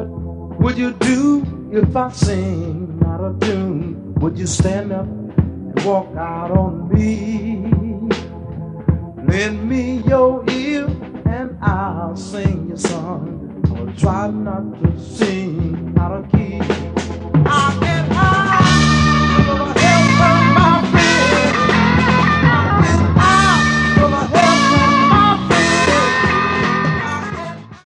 What would you do if I sing out of tune? Would you stand up and walk out on me? Lend me your ear and I'll sing your song. Or try not to sing out of key. I